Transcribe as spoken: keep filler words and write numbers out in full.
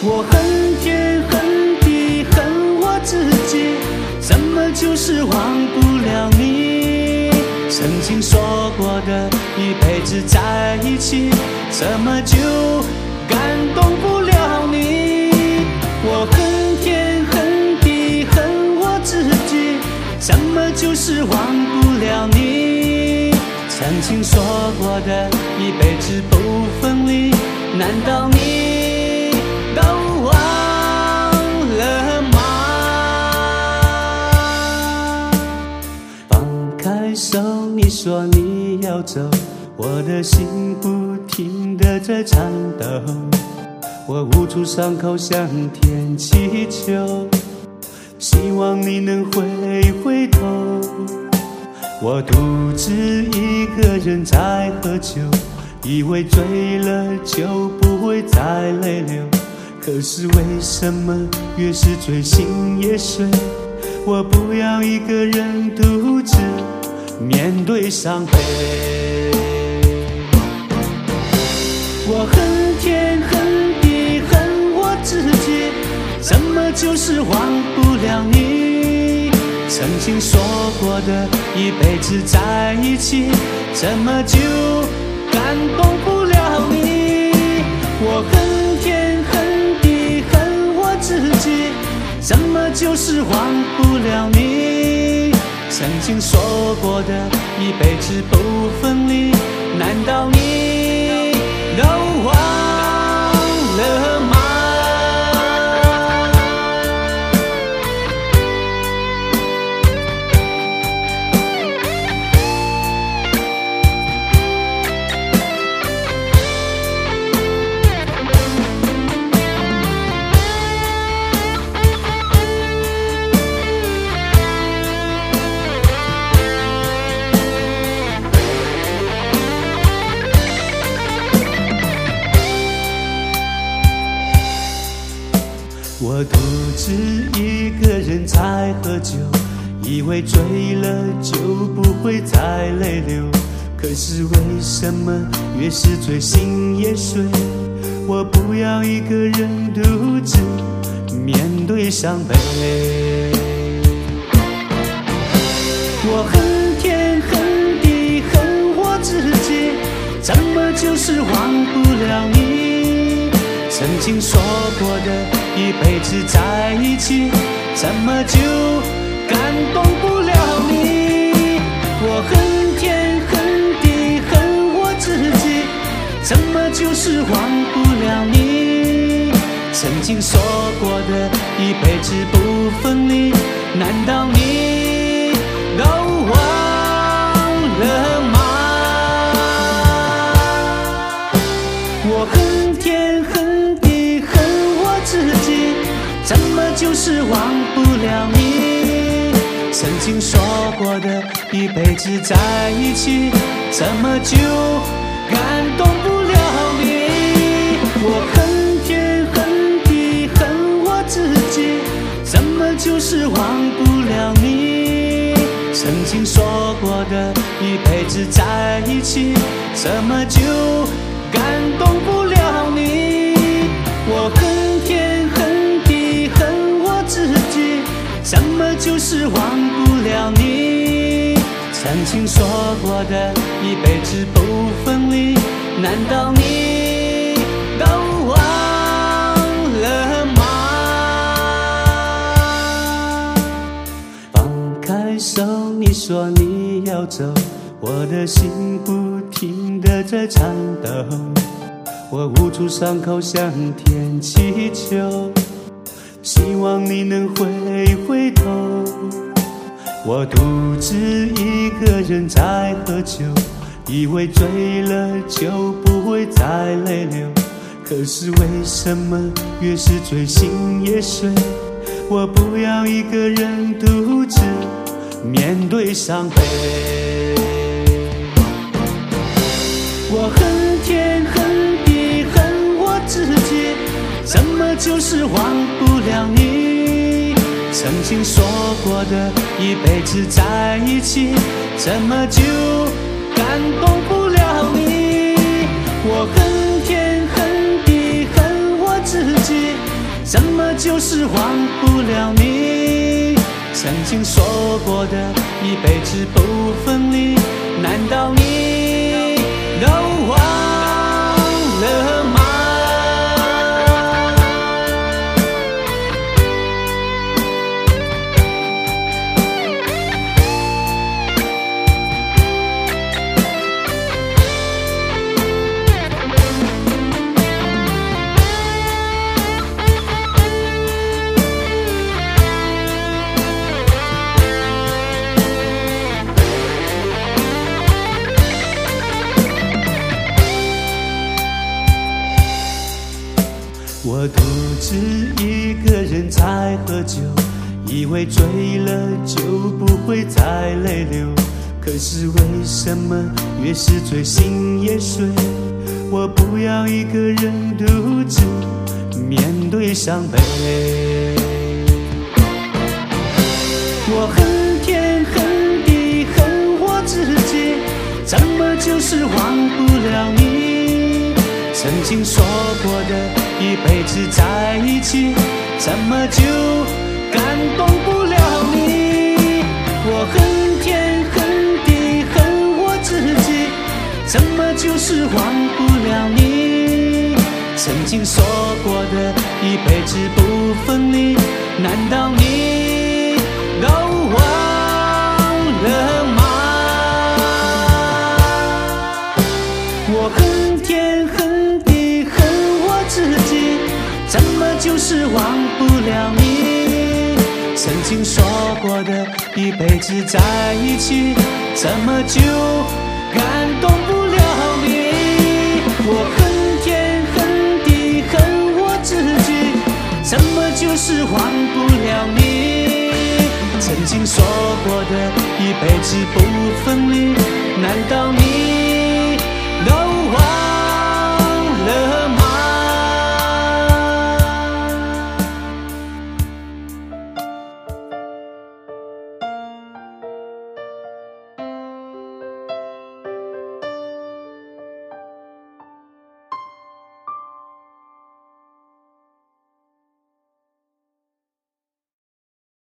我恨天恨地恨我自己，怎么就是忘不了你？曾经说过的一辈子在一起，怎么就感动不了你？我恨天恨地恨我自己，怎么就是忘不了你？曾经说过的一辈子不分离，难道你都忘了吗？放开手，你说你要走，我的心不停地在颤抖，我捂住伤口向天祈求，希望你能回回头。我独自一个人在喝酒，以为醉了就不会再泪流，可是为什么越是醉心越睡？我不要一个人独自面对伤悲。我恨天恨地恨我自己，怎么就是忘不了你？曾经说过的一辈子在一起，怎么就感动不了你？我恨天恨地恨我自己，怎么就是忘不了你？曾经说过的一辈子不分离，难道你都忘了吗？我独自一个人在喝酒，以为醉了就不会再泪流，可是为什么越是醉心越睡？我不要一个人独自面对伤悲。我恨天恨地恨我自己，怎么就是忘不了你？曾经说过的一辈子在一起，怎么就感动不了你？我恨天恨地恨我自己，怎么就是忘不了你？曾经说过的一辈子不分离，难道你都忘了吗？我恨天恨地恨我自己，怎么就是忘不了你？曾经说过的一辈子在一起，怎么就感动不了你？我恨天恨地恨我自己，怎么就是忘不了你？曾经说过的一辈子在一起，怎么就感动不了你？我恨天恨地恨我自己，怎么就是忘不了你？曾经说过的一辈子不分离，难道你都忘了吗？放开手，你说你要走，我的心不停地在颤抖，我捂住伤口向天祈求，希望你能回回头。我独自一个人在喝酒，以为醉了就不会再泪流，可是为什么越是醉心越睡？我不要一个人独自面对伤悲。我恨天恨地恨我自己，怎么就是忘不了你？曾经说过的一辈子在一起，怎么就感动不了你？我恨天恨地恨我自己， 怎么就是忘不了你？曾经说过的一辈子不分离，难道你都忘了吗？我独自一个人在喝酒，以为醉了就不会再泪流。可是为什么越是醉心越睡？我不要一个人独自面对伤悲。我恨天恨地恨我自己，怎么就是忘不了你？曾经说过的一辈子在一起，怎么就感动不了你？我恨天恨地恨我自己，怎么就是忘不了你？曾经说过的一辈子不分离，难道你都忘了吗？我恨天恨地恨我自己，怎么就是忘不了你？曾经说过的一辈子在一起，怎么就感动不了你？我恨天恨地恨我自己，怎么就是忘不了你？曾经说过的一辈子不分离，难道你都忘